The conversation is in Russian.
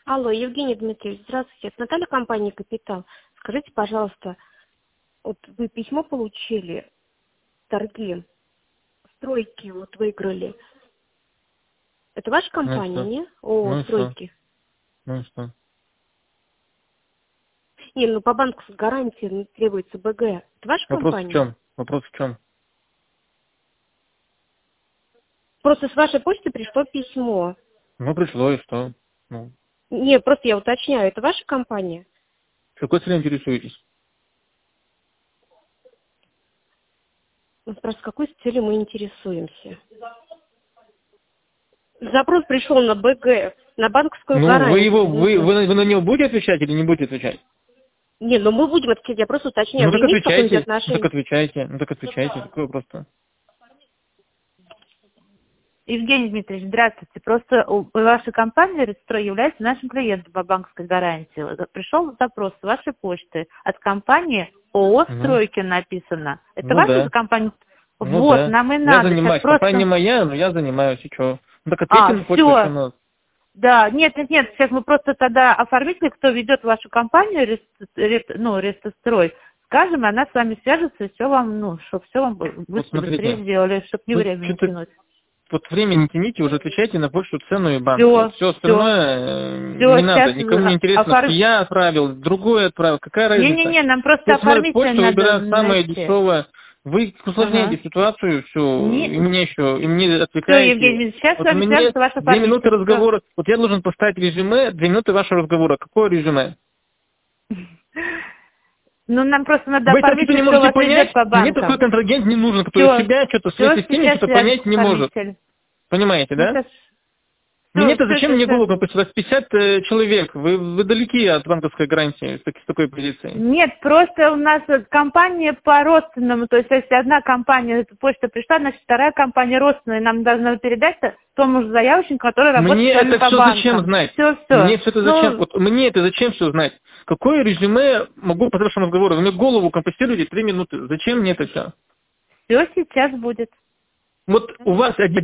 Алло, Евгений Дмитриевич, здравствуйте. Это Наталья, компания «Капитал». Скажите, пожалуйста, вот вы письмо получили, торги, стройки вот выиграли. Это ваша Ну и компания, что? не? О, Ну и что? стройки. Ну и что? Не, ну по банковской гарантии требуется БГ. Это ваша Вопрос в компания? чем? Вопрос в чем? Просто с вашей почты пришло письмо. Ну, пришло и что? Ну, Не, просто я уточняю, это ваша компания? в какой целью интересуетесь? Ну, просто с какой целью мы интересуемся? Запрос пришел на БГ, на банковскую Ну, гарантию. вы на него будете отвечать или не будете отвечать? Не, ну мы будем отвечать, я просто уточняю, Ну вы так имеете какое-нибудь отвечайте, ну так отношение? отвечайте, ну так отвечайте, какой вопрос-то? Евгений Дмитриевич, здравствуйте. Просто ваша компания «Редстрой» является нашим клиентом по банковской гарантии. Пришел запрос с вашей почты от компании ООО Ну, «Стройки» написано. Это ну ваша да, же компания? ну Вот, да. нам и Я надо. Сейчас занимаюсь, компания просто... моя, но я занимаюсь, и что? Ну так ответьте на почту, что Все. надо. Да, нет, сейчас мы просто тогда оформитель, кто ведет вашу компанию, «Редстрой», скажем, и она с вами свяжется, и все вам, чтобы все вам Вот быстрее смотрите, сделали, чтобы не ну время не что-то тянуть. вот время не тяните, уже отвечайте на почту, цену и банк. Все, Все все. остальное Все, не надо, сейчас никому не интересно, что я отправил, другой отправил, какая разница? Не-не-не, нам просто Пусть смотрят оформителя почту, надо выбирают самое найти. дешевое. Вы усложняете Ага. ситуацию, все, и мне еще, и мне Все, Евгений отвлекаете. Ильич, сейчас с Вот вами мне свяжется ваш 2 минуты оформитель. Все. разговора, вот я должен поставить резюме, 2 минуты вашего разговора. Какое резюме? Ну, нам просто надо Вы там что-то оформитель, не кто можете вас ведет понять? по Мне такой банкам. контрагент не нужен, который Все, себя что-то в своей все, системе сейчас что-то свяжется понять не может. оформитель. Понимаете, Ну, да? сейчас, Мне-то зачем мне все. голову попустить? У вас 50 человек. Вы далеки от банковской гарантии с такой позиции. Нет, просто у нас компания по родственному, то есть если одна компания, эта почта пришла, значит вторая компания родственная, нам должна передать тому же заявочнику, который работает Мне с вами это по все зачем банкам. знать? Все. Мне все это зачем? Ну, Вот мне это зачем все знать? Какое резюме могу по вашему разговору? Вы мне голову компостируете 3 минуты. Зачем мне это все? все сейчас будет. Вот у вас один